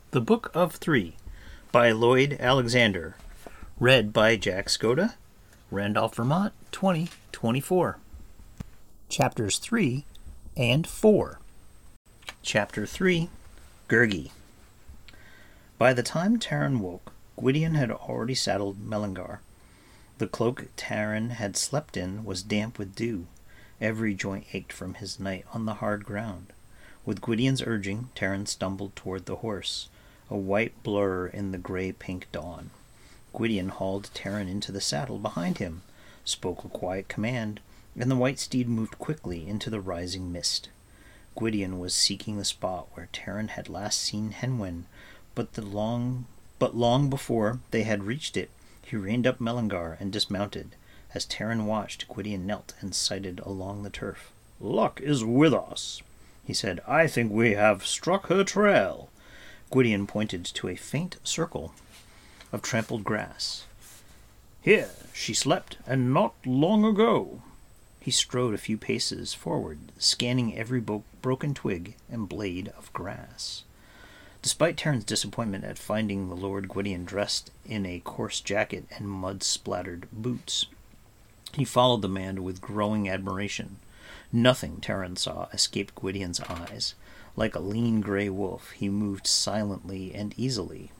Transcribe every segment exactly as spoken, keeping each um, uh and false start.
The Book of Three by Lloyd Alexander. Read by Jack Skoda, Randolph, Vermont, twenty twenty-four. Chapters three and four. Chapter three, Gurgi. By the time Taran woke, Gwydion had already saddled Mellingar. The cloak Taran had slept in was damp with dew. Every joint ached from his night on the hard ground. With Gwydion's urging, Taran stumbled toward the horse, a white blur in the gray-pink dawn. Gwydion hauled Taran into the saddle behind him, spoke a quiet command, and the white steed moved quickly into the rising mist. Gwydion was seeking the spot where Taran had last seen Henwen, but the long but long before they had reached it, he reined up Mellingar and dismounted. As Taran watched, Gwydion knelt and sighted along the turf. "Luck is with us," he said. "I think we have struck her trail." Gwydion pointed to a faint circle of trampled grass. "Here she slept, and not long ago." He strode a few paces forward, scanning every bo- broken twig and blade of grass. Despite Taran's disappointment at finding the Lord Gwydion dressed in a coarse jacket and mud-splattered boots, he followed the man with growing admiration. Nothing, Taran saw, escaped Gwydion's eyes. Like a lean gray wolf, he moved silently and easily.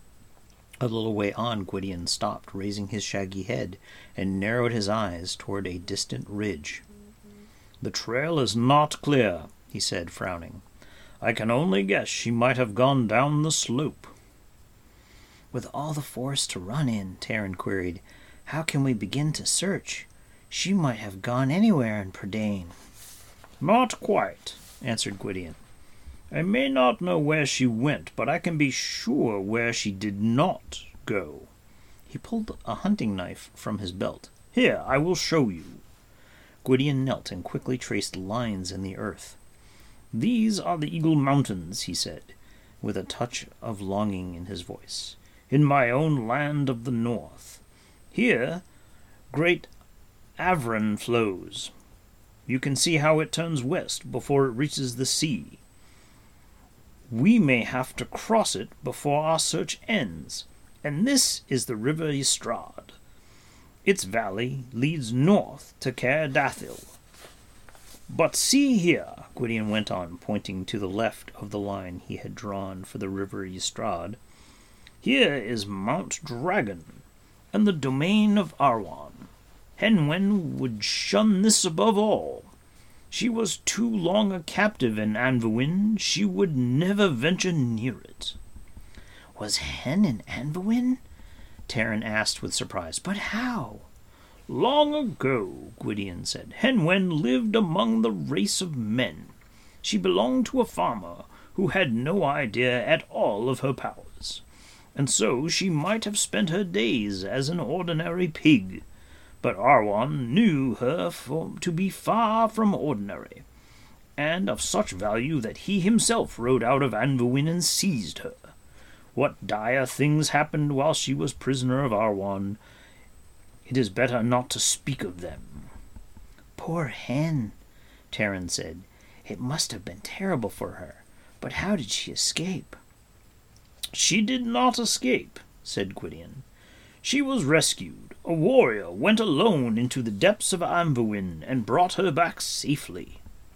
A little way on, Gwydion stopped, raising his shaggy head, and narrowed his eyes toward a distant ridge. "The trail is not clear," he said, frowning. "I can only guess she might have gone down the slope." "With all the forest to run in," Taran queried, "how can we begin to search? She might have gone anywhere in Prydain." "Not quite," answered Gwydion. "I may not know where she went, but I can be sure where she did not go." He pulled a hunting knife from his belt. "Here, I will show you." Gwydion knelt and quickly traced lines in the earth. "These are the Eagle Mountains," he said, with a touch of longing in his voice, "in my own land of the north. Here, great Avron flows. You can see how it turns west before it reaches the sea. We may have to cross it before our search ends, and this is the River Ystrad. Its valley leads north to Caer Dathil. But see here," Gwydion went on, pointing to the left of the line he had drawn for the River Ystrad, "here is Mount Dragon, and the domain of Arwan. Henwen would shun this above all. She was too long a captive in Anfuin. She would never venture near it." "Was Hen in Anfuin?" Taran asked with surprise. "But how?" "Long ago," Gwydion said, "Henwen lived among the race of men. She belonged to a farmer who had no idea at all of her powers, and so she might have spent her days as an ordinary pig. But Arwan knew her for, to be far from ordinary, and of such value that he himself rode out of Anfuin and seized her. What dire things happened while she was prisoner of Arwan, it is better not to speak of them." "Poor Hen," Taran said. "It must have been terrible for her. But how did she escape?" "She did not escape," said Gwydion. "She was rescued. A warrior went alone into the depths of Anfuin and brought her back safely."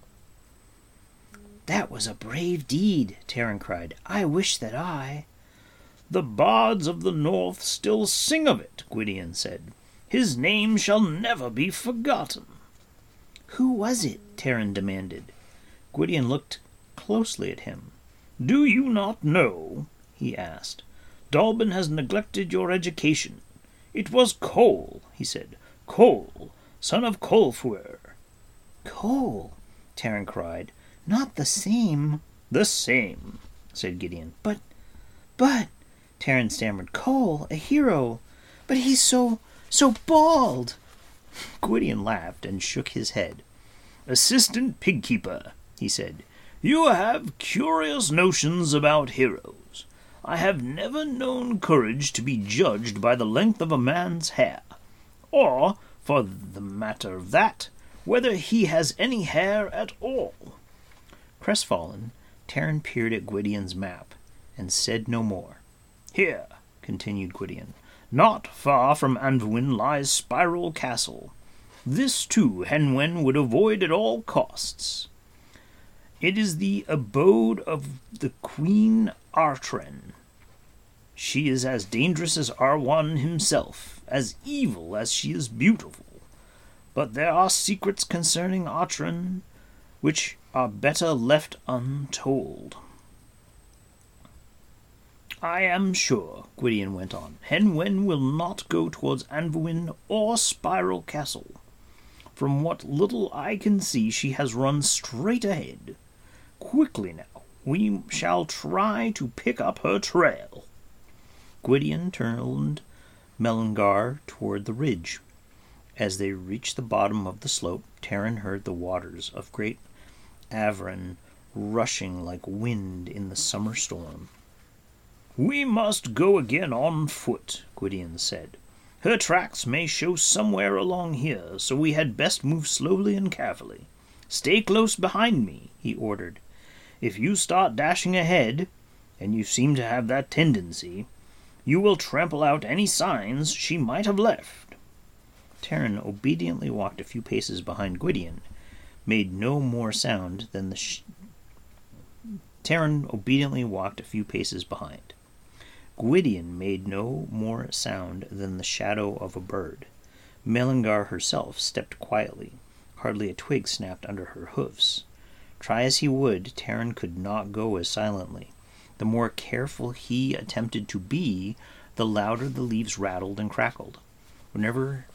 "That was a brave deed," Taran cried. "I wish that I—" "The bards of the north still sing of it," Gwydion said. "His name shall never be forgotten." "Who was it?" Taran demanded. Gwydion looked closely at him. "Do you not know?" he asked. "Dallben has neglected your education. It was Kol," he said. "Kol, son of Kolfuer." "Kol!" Taran cried. "Not the same—" "The same," said Gideon. But, but, Taran stammered, "Kol, a hero, but he's so, so bald." Gwydion laughed and shook his head. "Assistant pigkeeper," he said, "you have curious notions about heroes. I have never known courage to be judged by the length of a man's hair, or, for the matter of that, whether he has any hair at all." Crestfallen, Taran peered at Gwydion's map. and said no more. "Here," continued Gwydion, "not far from Anfuin lies Spiral Castle. This, too, Henwen would avoid at all costs. It is the abode of the Queen Artren. She is as dangerous as Arwan himself, as evil as she is beautiful. But there are secrets concerning Artren which are better left untold. I am sure," Gwydion went on, "Henwen will not go towards Anfuin or Spiral Castle. From what little I can see, she has run straight ahead. Quickly now, we shall try to pick up her trail." Gwydion turned Mellingar toward the ridge. As they reached the bottom of the slope, Taran heard the waters of Great Avran rushing like wind in the summer storm. "We must go again on foot," Gwydion said. "Her tracks may show somewhere along here, so we had best move slowly and carefully. Stay close behind me," he ordered. "If you start dashing ahead, and you seem to have that tendency, you will trample out any signs she might have left." Taran obediently walked a few paces behind Gwydion, made no more sound than the sh- Taran obediently walked a few paces behind. Gwydion made no more sound than the shadow of a bird. Mellingar herself stepped quietly. Hardly a twig snapped under her hoofs. Try as he would, Taran could not go as silently. The more careful he attempted to be, the louder the leaves rattled and crackled. Whenever,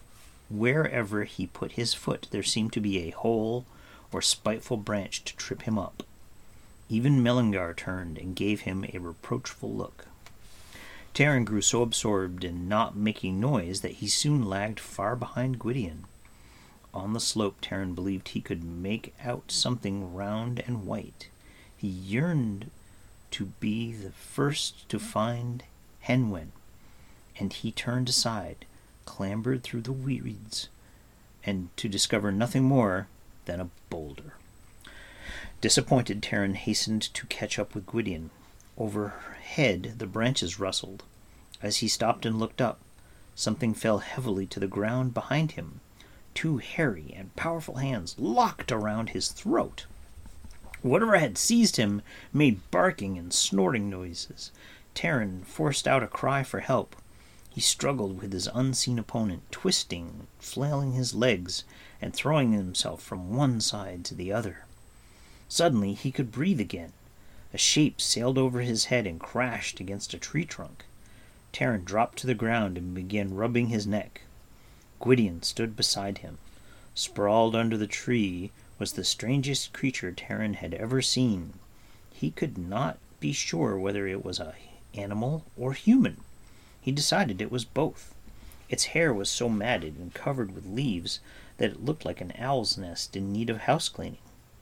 wherever he put his foot, there seemed to be a hole or spiteful branch to trip him up. Even Mellingar turned and gave him a reproachful look. Taran grew so absorbed in not making noise that he soon lagged far behind Gwydion. On the slope, Taran believed he could make out something round and white. He yearned to be the first to find Henwen, and he turned aside, clambered through the weeds, and to discover nothing more than a boulder. Disappointed, Taran hastened to catch up with Gwydion. Overhead, the branches rustled. As he stopped and looked up, something fell heavily to the ground behind him. Two hairy and powerful hands locked around his throat. Whatever had seized him made barking and snorting noises. Taran forced out a cry for help. He struggled with his unseen opponent, twisting, flailing his legs, and throwing himself from one side to the other. Suddenly he could breathe again. A shape sailed over his head and crashed against a tree trunk. Taran dropped to the ground and began rubbing his neck. Gwydion stood beside him. Sprawled under the tree was the strangest creature Taran had ever seen. He could not be sure whether it was an animal or human. He decided it was both. Its hair was so matted and covered with leaves that it looked like an owl's nest in need of house cleaning.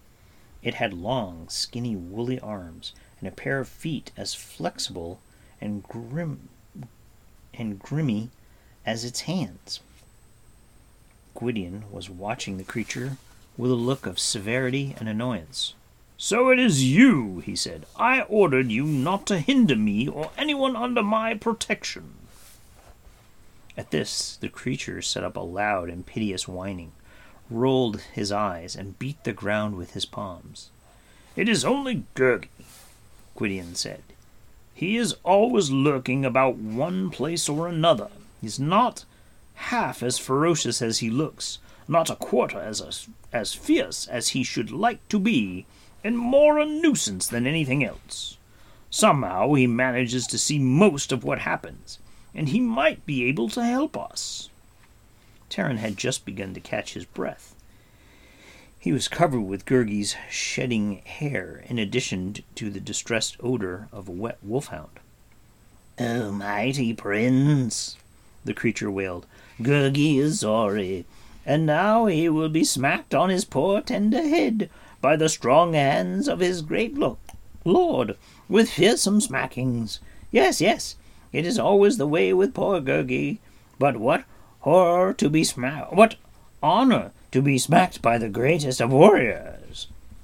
It had long, skinny, woolly arms and a pair of feet as flexible and grim and grimy as its hands. Gwydion was watching the creature with a look of severity and annoyance. "So it is you," he said. "I ordered you not to hinder me or anyone under my protection." At this, the creature set up a loud and piteous whining, rolled his eyes, and beat the ground with his palms. "It is only Gurgi," Gwydion said. "He is always lurking about one place or another. He's not half as ferocious as he looks, not a quarter as as, as fierce as he should like to be, and more a nuisance than anything else. Somehow he manages to see most of what happens, and he might be able to help us." Taran had just begun to catch his breath. He was covered with Gurgi's shedding hair, in addition to the distressed odor of a wet wolfhound. "Oh, mighty prince," the creature wailed, "Gurgi is sorry, and now he will be smacked on his poor tender head by the strong hands of his great lo- lord, with fearsome smackings. Yes, yes, it is always the way with poor Gurgi. But what horror to be smacked! What honor to be smacked by the greatest of warriors!"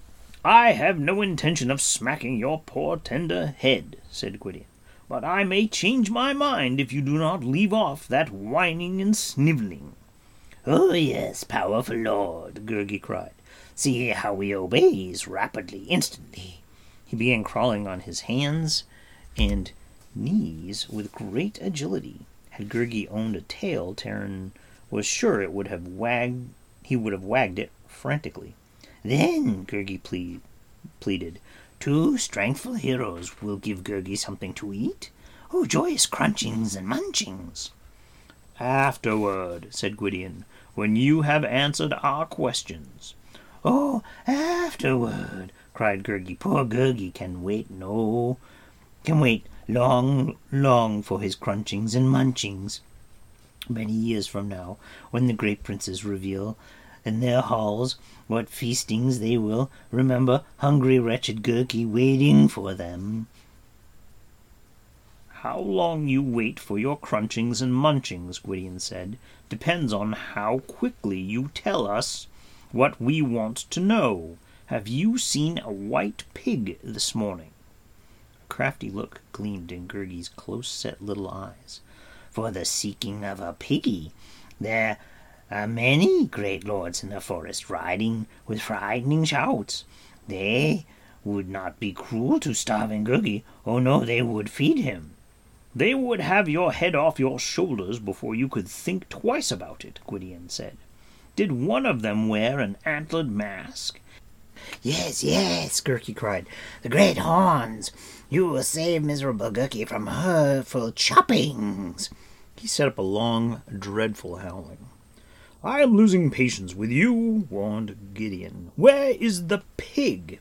I have no intention of smacking your poor tender head, said Gwydion, but I may change my mind if you do not leave off that whining and snivelling. Oh, yes, powerful lord, Gurgi cried. See how he obeys rapidly, instantly. He began crawling on his hands and knees with great agility. Had Gurgi owned a tail, Taran was sure it would have wagged. He would have wagged it frantically. Then, Gurgi plead, pleaded, two strengthful heroes will give Gurgi something to eat. Oh, joyous crunchings and munchings. Afterward, said Gwydion, when you have answered our questions. Oh, afterward, cried Gurgi. Poor Gurgi can wait no, can wait long, long for his crunchings and munchings. Many years from now, when the great princes reveal in their halls what feastings they will remember hungry, wretched Gurgi waiting for them. How long you wait for your crunchings and munchings, Gwydion said, depends on how quickly you tell us what we want to know. Have you seen a white pig this morning? A crafty look gleamed in Gurgi's close-set little eyes. For the seeking of a piggy, there are many great lords in the forest riding with frightening shouts. They would not be cruel to starving Gurgi. Oh no, they would feed him. They would have your head off your shoulders before you could think twice about it, Gwydion said. Did one of them wear an antlered mask? Yes, yes, Gurgi cried. The great horns. You will save miserable Gurgi from hurtful choppings. He set up a long, dreadful howling. I am losing patience with you, warned Gideon. Where is the pig?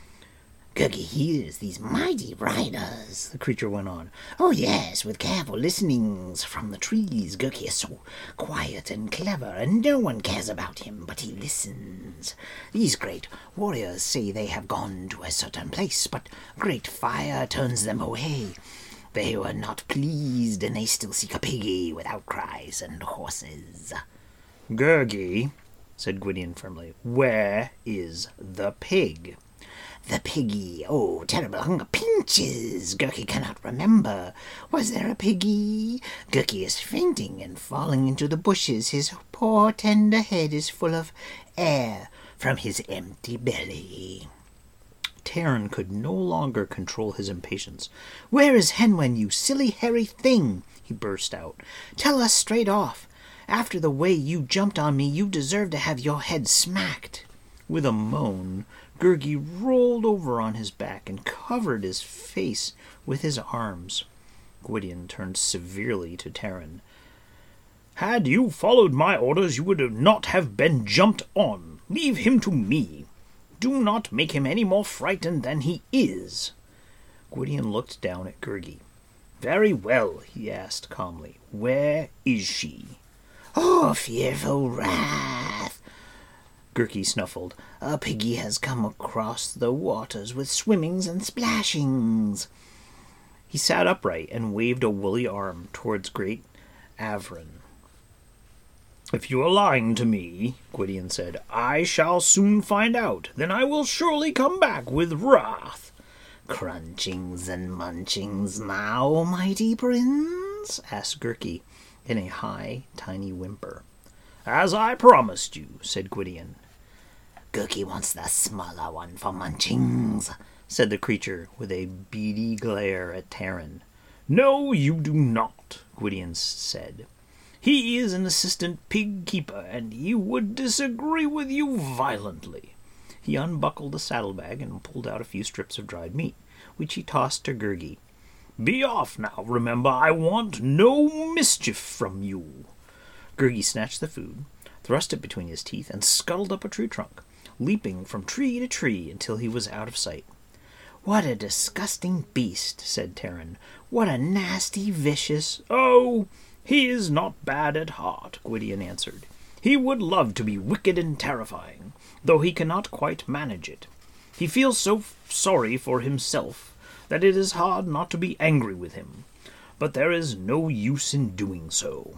Gurgi hears these mighty riders, the creature went on. Oh, yes, with careful listenings from the trees. Gurgi is so quiet and clever, and no one cares about him, but he listens. These great warriors say they have gone to a certain place, but great fire turns them away. They were not pleased, and they still seek a piggy with outcries and horses. Gurgi, said Gwydion firmly, where is the pig? The piggy, oh, terrible hunger pinches. Gurgi cannot remember. Was there a piggy? Gurgi is fainting and falling into the bushes. His poor tender head is full of air from his empty belly. Taran could no longer control his impatience. Where is Henwen, you silly hairy thing? He burst out. Tell us straight off. After the way you jumped on me, you deserve to have your head smacked. With a moan, Gurgi rolled over on his back and covered his face with his arms. Gwydion turned severely to Taran. Had you followed my orders, you would not have been jumped on. Leave him to me. Do not make him any more frightened than he is. Gwydion looked down at Gurgi. Very well, he asked calmly. Where is she? Oh, fearful wrath! Gurgi snuffled. A piggy has come across the waters with swimmings and splashings. He sat upright and waved a woolly arm towards great Avron. If you are lying to me, Gwydion said, I shall soon find out. Then I will surely come back with wrath. Crunchings and munchings now, mighty prince? Asked Gurgi in a high, tiny whimper. As I promised you, said Gwydion. Gurgi wants the smaller one for munchings, said the creature with a beady glare at Taran. No, you do not, Gwydion said. He is an assistant pig-keeper, and he would disagree with you violently. He unbuckled a saddlebag and pulled out a few strips of dried meat, which he tossed to Gurgi. Be off now, remember, I want no mischief from you. Gurgi snatched the food, thrust it between his teeth, and scuttled up a tree trunk, leaping from tree to tree until he was out of sight. What a disgusting beast, said Taran. What a nasty, vicious... Oh, he is not bad at heart, Gwydion answered. He would love to be wicked and terrifying, though he cannot quite manage it. He feels so f- sorry for himself that it is hard not to be angry with him, but there is no use in doing so.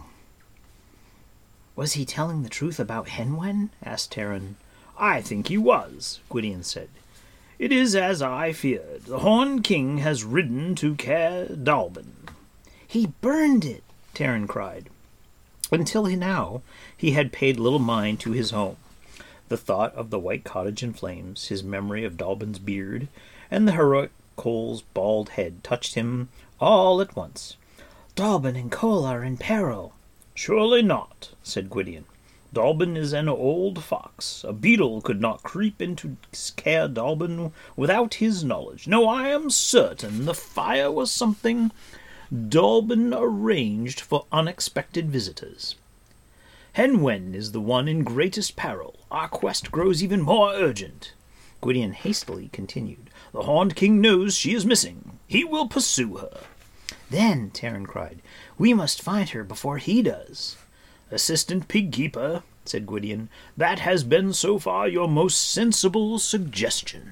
Was he telling the truth about Henwen? Asked Taran. I think he was, Gwydion said. It is as I feared. The Horned King has ridden to Caer Dallben." "He burned it!" Taran cried. Until now, he had paid little mind to his home. The thought of the white cottage in flames, his memory of Dallben's beard, and the heroic Cole's bald head touched him all at once. "Dallben and Cole are in peril." "Surely not," said Gwydion. "Dallben is an old fox. A beetle could not creep into Caer Dallben without his knowledge. No, I am certain the fire was something Dallben arranged for unexpected visitors. Hen Wen is the one in greatest peril. Our quest grows even more urgent." Gwydion hastily continued. "The Horned King knows she is missing. He will pursue her." "Then," Taran cried, "we must find her before he does." "Assistant Pigkeeper," said Gwydion, "that has been so far your most sensible suggestion."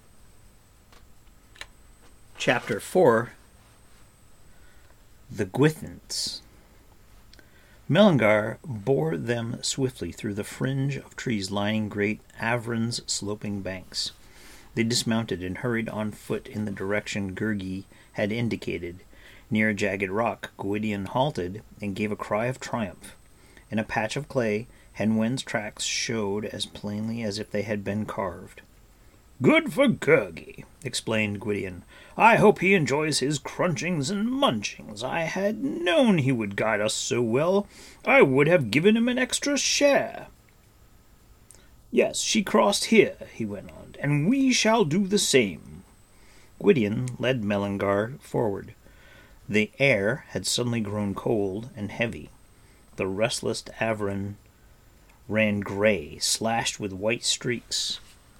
Chapter four. The Gwythaints. Mellingar bore them swiftly through the fringe of trees lining great Avran's sloping banks. They dismounted and hurried on foot in the direction Gurgi had indicated. Near a jagged rock, Gwydion halted and gave a cry of triumph. In a patch of clay, Hen Wen's tracks showed as plainly as if they had been carved. "Good for Gurgi," explained Gwydion. "I hope he enjoys his crunchings and munchings. I had known he would guide us so well. I would have given him an extra share." "Yes, she crossed here," he went on, "and we shall do the same." Gwydion led Mellingar forward. The air had suddenly grown cold and heavy. The restless Avran ran gray, slashed with white streaks.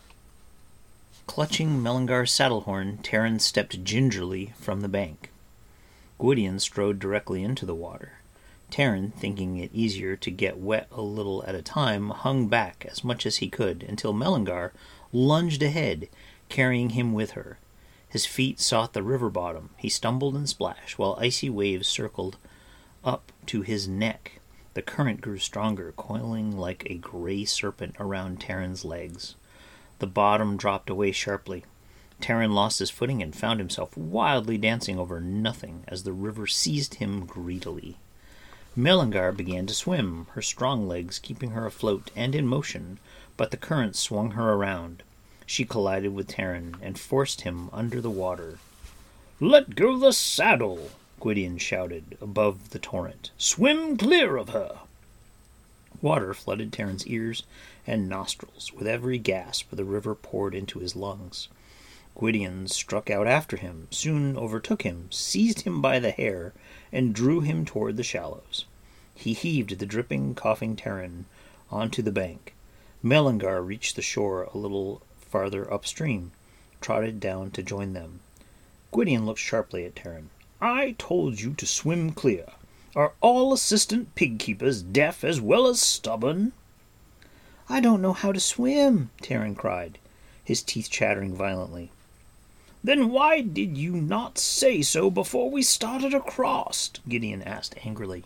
Clutching Mellingar's saddle-horn, Taran stepped gingerly from the bank. Gwydion strode directly into the water. Taran, thinking it easier to get wet a little at a time, hung back as much as he could until Mellingar lunged ahead, carrying him with her. His feet sought the river bottom. He stumbled and splashed, while icy waves circled up to his neck. The current grew stronger, coiling like a gray serpent around Taran's legs. The bottom dropped away sharply. Taran lost his footing and found himself wildly dancing over nothing as the river seized him greedily. Mellingar began to swim, her strong legs keeping her afloat and in motion, but the current swung her around. She collided with Taran and forced him under the water. "Let go the saddle!" Gwydion shouted above the torrent. "Swim clear of her!" Water flooded Taran's ears and nostrils. With every gasp, the river poured into his lungs. Gwydion struck out after him, soon overtook him, seized him by the hair, and drew him toward the shallows. He heaved the dripping, coughing Taran onto the bank. Mellingar reached the shore a little farther upstream, trotted down to join them. Gwydion looked sharply at Taran. "I told you to swim clear. Are all assistant pig-keepers deaf as well as stubborn?" "I don't know how to swim," Taran cried, his teeth chattering violently. "Then why did you not say so before we started across?" Gideon asked angrily.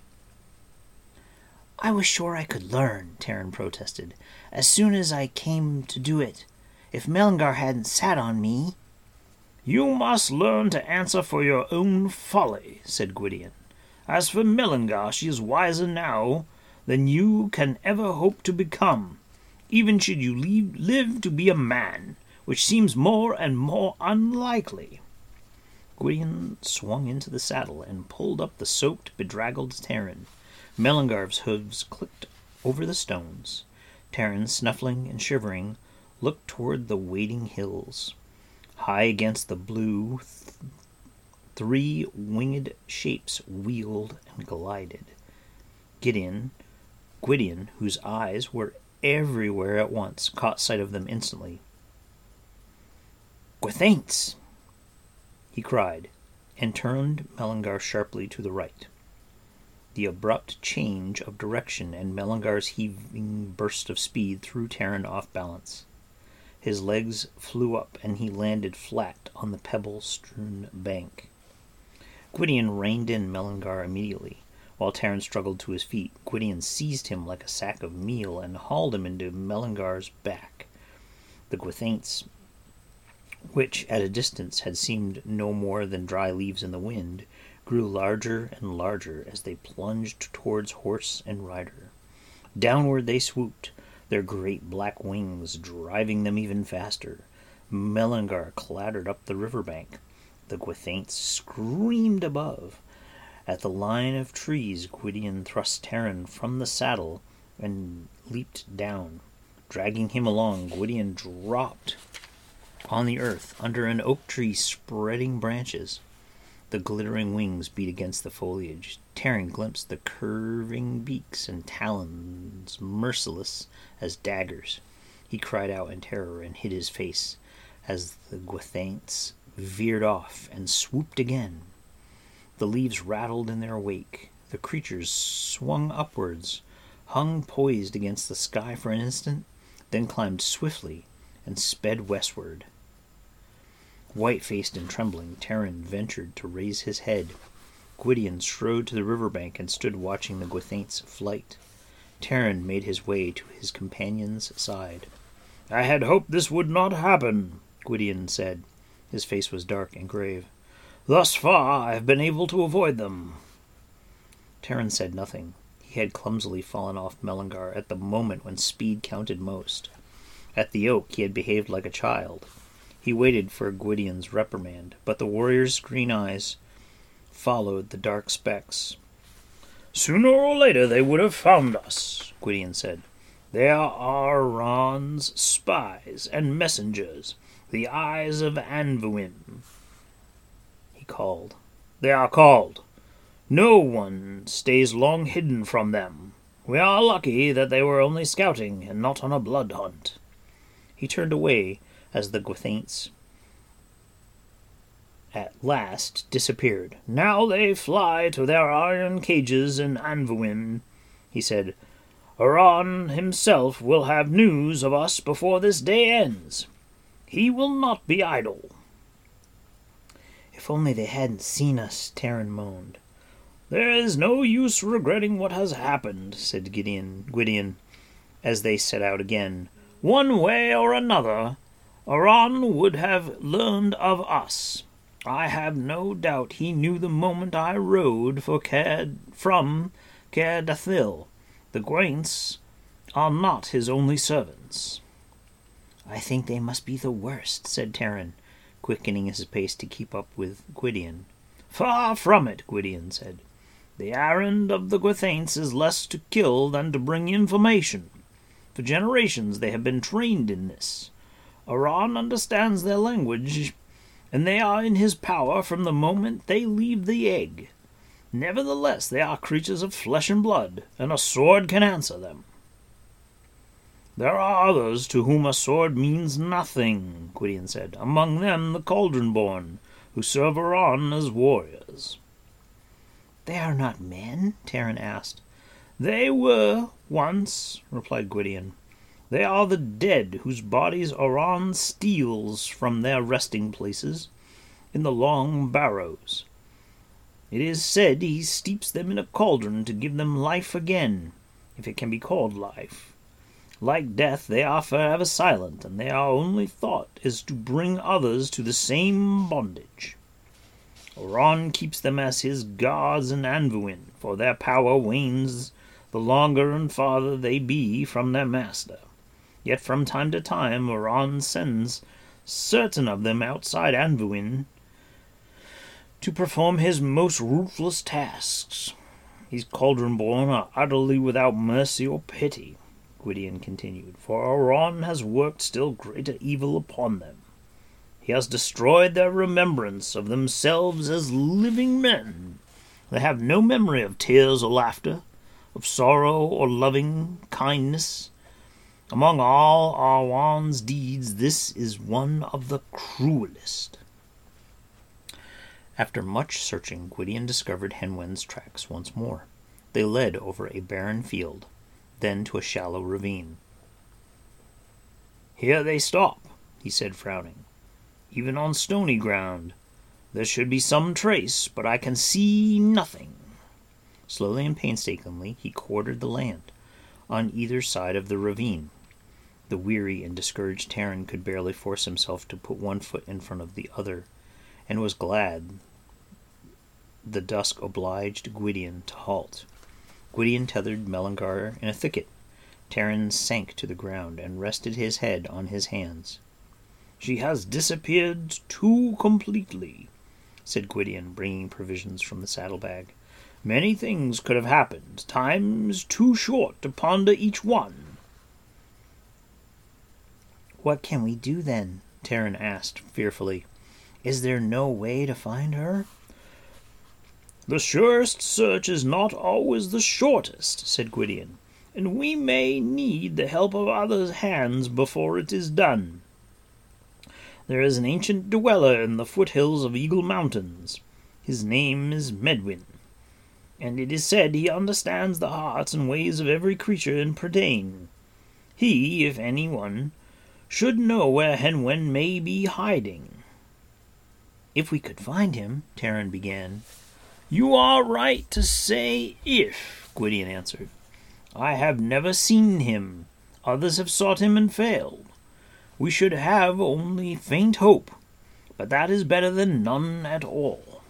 "I was sure I could learn," Taran protested, "as soon as I came to do it. If Mellingar hadn't sat on me—" "You must learn to answer for your own folly," said Gwydion. "As for Mellingar, she is wiser now than you can ever hope to become, even should you leave, live to be a man, which seems more and more unlikely." Gwydion swung into the saddle and pulled up the soaked, bedraggled Taran. Mellingar's hooves clicked over the stones. Taran, snuffling and shivering, looked toward the waiting hills. High against the blue, th- three winged shapes wheeled and glided. Gideon, Gwydion, whose eyes were everywhere at once, caught sight of them instantly. "Gwythaints!" he cried, and turned Mellingar sharply to the right. The abrupt change of direction and Mellingar's heaving burst of speed threw Taran off balance. His legs flew up, and he landed flat on the pebble-strewn bank. Gwydion reined in Mellingar immediately. While Taran struggled to his feet, Gwydion seized him like a sack of meal and hauled him into Mellingar's back. The Gwythaints which at a distance had seemed no more than dry leaves in the wind, grew larger and larger as they plunged towards horse and rider. Downward they swooped, their great black wings driving them even faster. Mellingar clattered up the river-bank. The Gwythaints screamed above. At the line of trees, Gwydion thrust Taran from the saddle and leaped down. Dragging him along, Gwydion dropped on the earth under an oak tree spreading branches. The glittering wings beat against the foliage. Taran glimpsed the curving beaks and talons, merciless as daggers. He cried out in terror and hid his face as the Gwythaints veered off and swooped again. The leaves rattled in their wake. The creatures swung upwards, hung poised against the sky for an instant, then climbed swiftly and sped westward. White-faced and trembling, Taran ventured to raise his head. Gwydion strode to the river-bank and stood watching the Gwythaints' flight. Taran made his way to his companion's side. "I had hoped this would not happen," Gwydion said. His face was dark and grave. "Thus far I have been able to avoid them." Taran said nothing. He had clumsily fallen off Mellingar at the moment when speed counted most. At the oak he had behaved like a child. He waited for Gwydion's reprimand, but the warrior's green eyes followed the dark specks. "Sooner or later they would have found us," Gwydion said. "They are Ron's spies and messengers, the eyes of Anduin," he called. "They are called. No one stays long hidden from them. We are lucky that they were only scouting and not on a blood hunt." He turned away as the Gwythaints at last disappeared. "Now they fly to their iron cages in Anduin," he said. "Aran himself will have news of us before this day ends. He will not be idle." "If only they hadn't seen us," Taran moaned. "There is no use regretting what has happened," said Gideon, Gwydion, as they set out again. "One way or another, Aran would have learned of us. I have no doubt he knew the moment I rode for Caer, from Caer Dathil. The Gwythaints are not his only servants." "I think they must be the worst," said Taran, quickening his pace to keep up with Gwydion. "Far from it," Gwydion said. "The errand of the Gwythaints is less to kill than to bring information. For generations they have been trained in this. Aran understands their language, and they are in his power from the moment they leave the egg. Nevertheless, they are creatures of flesh and blood, and a sword can answer them." "There are others to whom a sword means nothing," Gwydion said. "Among them the Cauldron-born, who serve Aran as warriors." "They are not men?" Taran asked. "They were once," replied Gwydion. "They are the dead whose bodies Aran steals from their resting places in the long barrows. It is said he steeps them in a cauldron to give them life again, if it can be called life. Like death, they are forever silent, and their only thought is to bring others to the same bondage. Aran keeps them as his guards in Anduin, for their power wanes the longer and farther they be from their master. Yet from time to time Aran sends certain of them outside Anduin to perform his most ruthless tasks. These Cauldron-born are utterly without mercy or pity," Gwydion continued, "for Aran has worked still greater evil upon them. He has destroyed their remembrance of themselves as living men. They have no memory of tears or laughter, of sorrow or loving kindness. Among all Aran's deeds, this is one of the cruelest." After much searching, Gwydion discovered Henwen's tracks once more. They led over a barren field, then to a shallow ravine. "Here they stop," he said, frowning. "Even on stony ground. There should be some trace, but I can see nothing." Slowly and painstakingly he quartered the land on either side of the ravine. The weary and discouraged Taran could barely force himself to put one foot in front of the other, and was glad the dusk obliged Gwydion to halt. Gwydion tethered Mellingar in a thicket. Taran sank to the ground and rested his head on his hands. "She has disappeared too completely," said Gwydion, bringing provisions from the saddlebag. "Many things could have happened. Time's too short to ponder each one." "What can we do, then?" Taran asked fearfully. "Is there no way to find her?" "The surest search is not always the shortest," said Gwydion, "and we may need the help of others' hands before it is done. There is an ancient dweller in the foothills of Eagle Mountains. His name is Medwyn, and it is said he understands the hearts and ways of every creature in Prydain. He, if anyone, should know where Henwen may be hiding." "If we could find him," Taran began. "You are right to say if," Gwydion answered. "I have never seen him. Others have sought him and failed. We should have only faint hope, but that is better than none at all."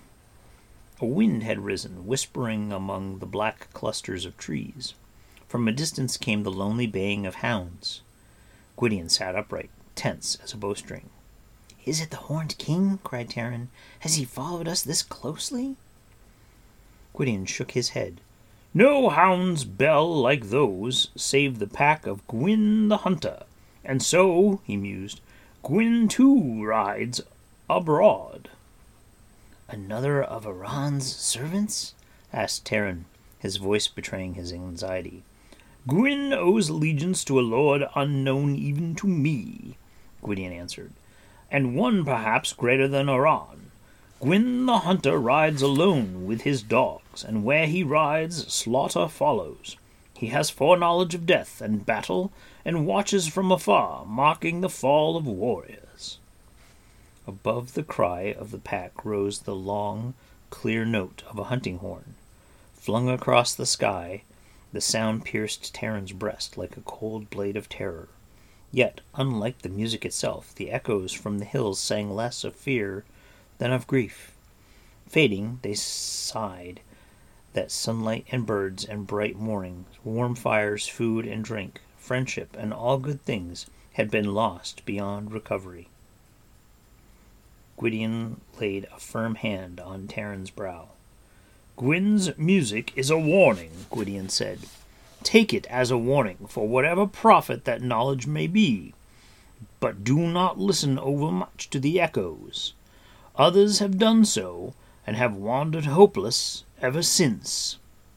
A wind had risen, whispering among the black clusters of trees. From a distance came the lonely baying of hounds. Gwydion sat upright, tense as a bowstring. "Is it the Horned King?" cried Taran. "Has he followed us this closely?" Gwydion shook his head. "No hounds bell like those, save the pack of Gwyn the Hunter. And so," he mused, "Gwyn too rides abroad." "Another of Aran's servants?" asked Taran, his voice betraying his anxiety. "Gwyn owes allegiance to a lord unknown even to me," Gwydion answered, "and one perhaps greater than Aran. Gwyn the Hunter rides alone with his dogs, and where he rides, slaughter follows. He has foreknowledge of death and battle, and watches from afar, marking the fall of warriors." Above the cry of the pack rose the long, clear note of a hunting horn. Flung across the sky, the sound pierced Taran's breast like a cold blade of terror. Yet, unlike the music itself, the echoes from the hills sang less of fear than of grief. Fading, they sighed that sunlight and birds and bright mornings, warm fires, food and drink, friendship, and all good things had been lost beyond recovery. Gwydion laid a firm hand on Taran's brow. "Gwyn's music is a warning," Gwydion said. "Take it as a warning for whatever profit that knowledge may be. But do not listen overmuch to the echoes. Others have done so, and have wandered hopeless ever since."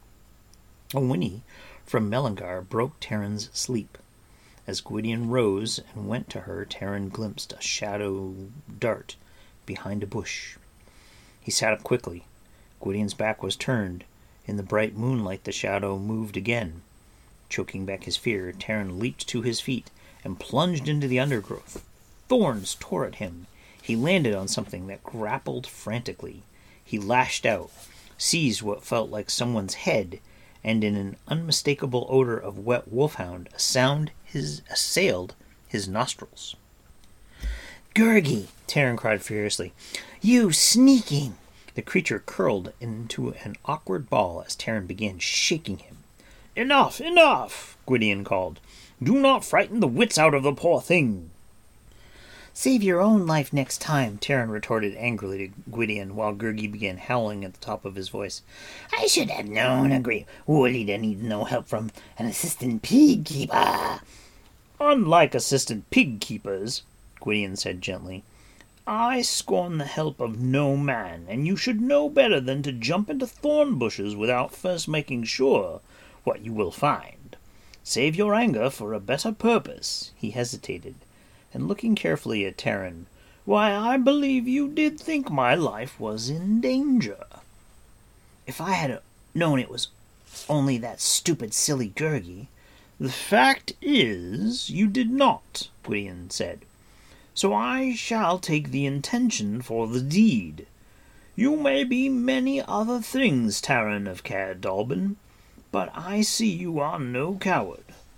A whinny from Mellingar broke Taran's sleep. As Gwydion rose and went to her, Taran glimpsed a shadow dart behind a bush. He sat up quickly. Gwydion's back was turned. In the bright moonlight the shadow moved again. Choking back his fear, Taran leaped to his feet and plunged into the undergrowth. Thorns tore at him. He landed on something that grappled frantically. He lashed out, seized what felt like someone's head, and in an unmistakable odor of wet wolfhound, a sound his assailed his nostrils. "Gurgi!" Taran cried furiously. "You sneaking!" The creature curled into an awkward ball as Taran began shaking him. "Enough, enough!" Gwydion called. "Do not frighten the wits out of the poor thing." "Save your own life next time," Taran retorted angrily to Gwydion, while Gurgi began howling at the top of his voice. "I should have known a great Woolida needs no help from an assistant pig keeper." "Unlike assistant pig keepers," Gwydion said gently, "I scorn the help of no man, and you should know better than to jump into thorn bushes without first making sure what you will find. Save your anger for a better purpose." He hesitated, and looking carefully at Taran, "Why, I believe you did think my life was in danger." "If I had known it was only that stupid, silly Gurgi." "The fact is, you did not," Gwydion said. "So I shall take the intention for the deed. You may be many other things, Taran of Caer Dallben, but I see you are no coward.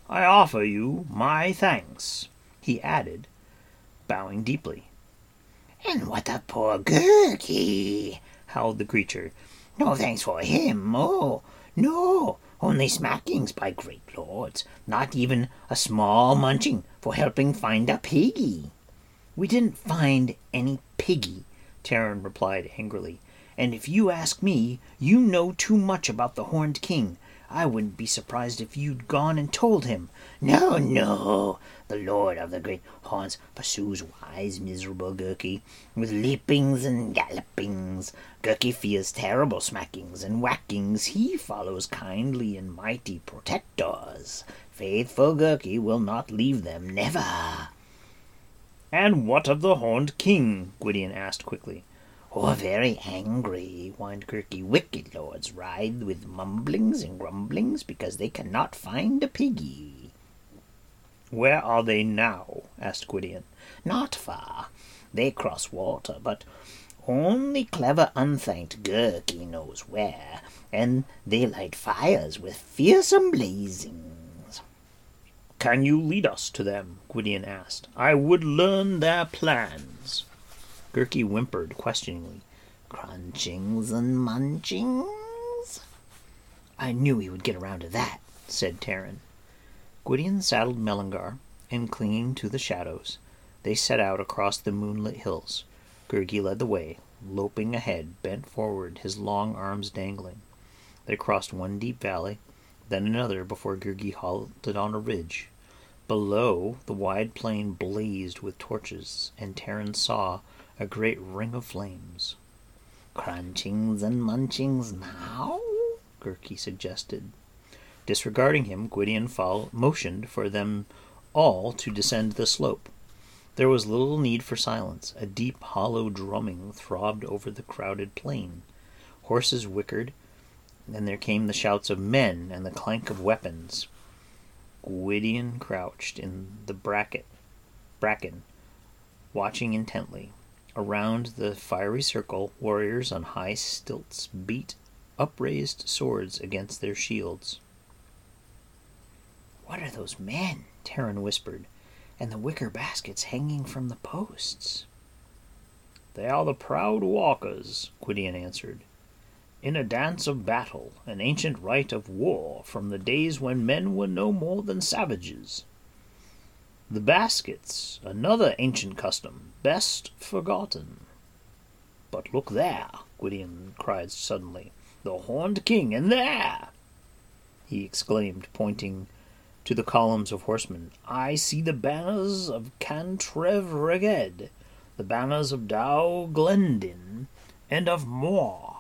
I offer you my thanks," he added, bowing deeply. "And what a poor Gurky!" howled the creature. "No thanks for him, oh, no, only smackings by great lords, not even a small munching for helping find a piggy." "We didn't find any piggy," Taran replied angrily. "And if you ask me, you know too much about the Horned King. I wouldn't be surprised if you'd gone and told him." "No, no, the Lord of the Great Horns pursues wise, miserable Gurky with leapings and gallopings. Gurky fears terrible smackings and whackings. He follows kindly and mighty protectors. Faithful Gurky will not leave them, never." "And what of the Horned King?" Gwydion asked quickly. "Oh, very angry," whined Gurky. "Wicked lords ride with mumblings and grumblings because they cannot find a piggy." "Where are they now?" asked Gwydion. "Not far. They cross water, but only clever, unthanked Gurky knows where, and they light fires with fearsome blazings." "Can you lead us to them?" Gwydion asked. "I would learn their plans." Gurky whimpered questioningly. "Crunchings and munchings?" "I knew he would get around to that," said Taran. Gwydion saddled Mellingar, and clinging to the shadows, they set out across the moonlit hills. Gurky led the way, loping ahead, bent forward, his long arms dangling. They crossed one deep valley, then another, before Gurky halted on a ridge. Below, the wide plain blazed with torches, and Taran saw a great ring of flames. "Crunchings and munchings now?" Gurky suggested. Disregarding him, Gwydion followed, motioned for them all to descend the slope. There was little need for silence. A deep, hollow drumming throbbed over the crowded plain. Horses whickered, and there came the shouts of men and the clank of weapons. Gwydion crouched in the bracket, bracken, watching intently. Around the fiery circle, warriors on high stilts beat upraised swords against their shields. "What are those men?" Taran whispered. "And the wicker baskets hanging from the posts?" "They are the proud walkers," Gwydion answered. "In a dance of battle, an ancient rite of war from the days when men were no more than savages. The baskets, another ancient custom, best forgotten. But look there," Gwydion cried suddenly. "The Horned King, and there," he exclaimed, pointing to the columns of horsemen, "I see the banners of Cantrev Reged, the banners of Dow Glendin, and of Mor.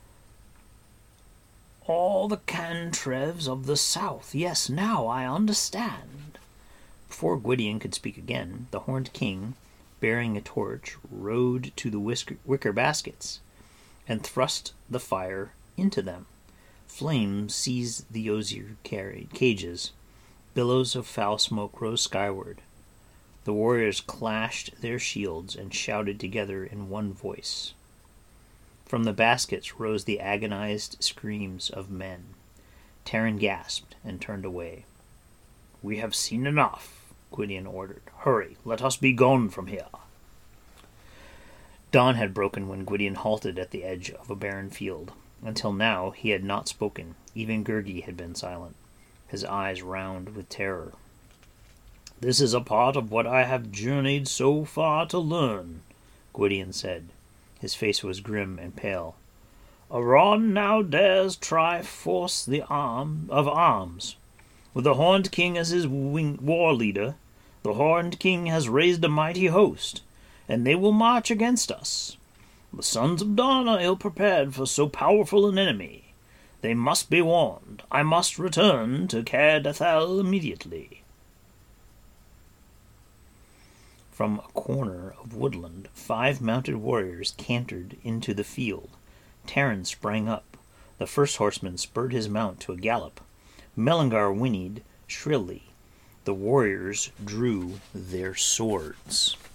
All the Cantrevs of the south. Yes, now I understand." Before Gwydion could speak again, the Horned King, bearing a torch, rode to the whisker, wicker baskets and thrust the fire into them. Flames seized the osier carried cages. Billows of foul smoke rose skyward. The warriors clashed their shields and shouted together in one voice. From the baskets rose the agonized screams of men. Taran gasped and turned away. "We have seen enough," Gwydion ordered. "Hurry, let us be gone from here." Dawn had broken when Gwydion halted at the edge of a barren field. Until now he had not spoken. Even Gurky had been silent, his eyes round with terror. "This is a part of what I have journeyed so far to learn," Gwydion said. His face was grim and pale. "Aron now dares try force the arm of arms. With the Horned King as his wing, war leader, the Horned King has raised a mighty host, and they will march against us. The sons of Dawn are ill-prepared for so powerful an enemy. They must be warned. I must return to Caer Dathel immediately." From a corner of woodland, five mounted warriors cantered into the field. Taran sprang up. The first horseman spurred his mount to a gallop. Mellingar whinnied shrilly. The warriors drew their swords.